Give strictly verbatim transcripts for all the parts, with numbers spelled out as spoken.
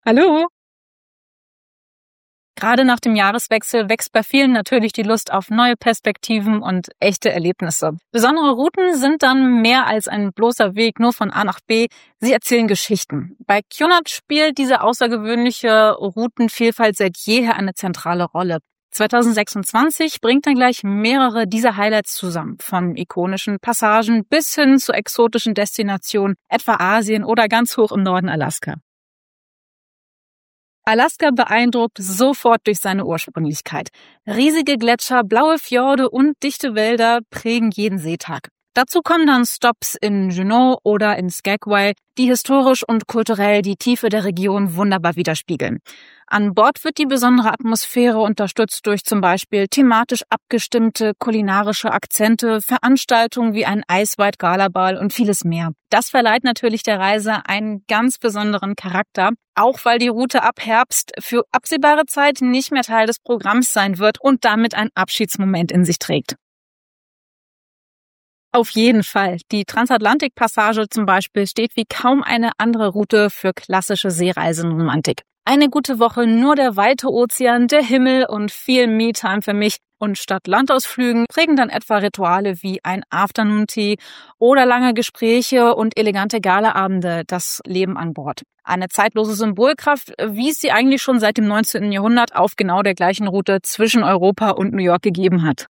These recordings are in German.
Hallo! Gerade nach dem Jahreswechsel wächst bei vielen natürlich die Lust auf neue Perspektiven und echte Erlebnisse. Besondere Routen sind dann mehr als ein bloßer Weg nur von A nach B. Sie erzählen Geschichten. Bei Cunard spielt diese außergewöhnliche Routenvielfalt seit jeher eine zentrale Rolle. zwanzig sechsundzwanzig bringt dann gleich mehrere dieser Highlights zusammen. Von ikonischen Passagen bis hin zu exotischen Destinationen, etwa Asien oder ganz hoch im Norden Alaska. Alaska beeindruckt sofort durch seine Ursprünglichkeit. Riesige Gletscher, blaue Fjorde und dichte Wälder prägen jeden Seetag. Dazu kommen dann Stops in Juneau oder in Skagway, die historisch und kulturell die Tiefe der Region wunderbar widerspiegeln. An Bord wird die besondere Atmosphäre unterstützt durch zum Beispiel thematisch abgestimmte kulinarische Akzente, Veranstaltungen wie ein Ice White Gala Ball und vieles mehr. Das verleiht natürlich der Reise einen ganz besonderen Charakter, auch weil die Route ab Herbst für absehbare Zeit nicht mehr Teil des Programms sein wird und damit ein Abschiedsmoment in sich trägt. Auf jeden Fall. Die Transatlantikpassage zum Beispiel steht wie kaum eine andere Route für klassische Seereisenromantik. Eine gute Woche, nur der weite Ozean, der Himmel und viel Me-Time für mich. Und statt Landausflügen prägen dann etwa Rituale wie ein Afternoon-Tea oder lange Gespräche und elegante Galaabende das Leben an Bord. Eine zeitlose Symbolkraft, wie es sie eigentlich schon seit dem neunzehnten Jahrhundert auf genau der gleichen Route zwischen Europa und New York gegeben hat.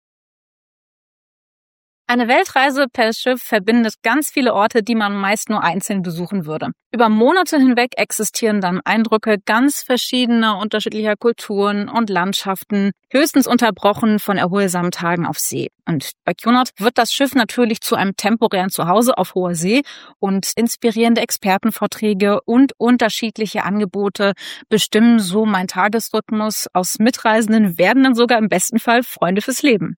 Eine Weltreise per Schiff verbindet ganz viele Orte, die man meist nur einzeln besuchen würde. Über Monate hinweg existieren dann Eindrücke ganz verschiedener, unterschiedlicher Kulturen und Landschaften, höchstens unterbrochen von erholsamen Tagen auf See. Und bei Cunard wird das Schiff natürlich zu einem temporären Zuhause auf hoher See und inspirierende Expertenvorträge und unterschiedliche Angebote bestimmen so mein Tagesrhythmus. Aus Mitreisenden werden dann sogar im besten Fall Freunde fürs Leben.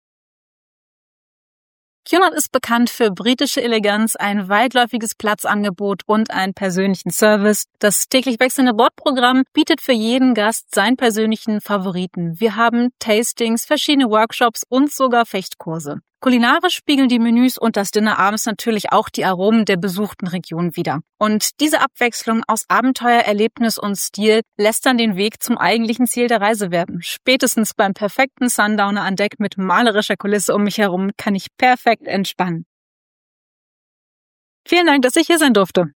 Cunard ist bekannt für britische Eleganz, ein weitläufiges Platzangebot und einen persönlichen Service. Das täglich wechselnde Bordprogramm bietet für jeden Gast seinen persönlichen Favoriten. Wir haben Tastings, verschiedene Workshops und sogar Fechtkurse. Kulinarisch spiegeln die Menüs und das Dinner abends natürlich auch die Aromen der besuchten Region wider. Und diese Abwechslung aus Abenteuer, Erlebnis und Stil lässt dann den Weg zum eigentlichen Ziel der Reise werden. Spätestens beim perfekten Sundowner an Deck mit malerischer Kulisse um mich herum kann ich perfekt entspannen. Vielen Dank, dass ich hier sein durfte.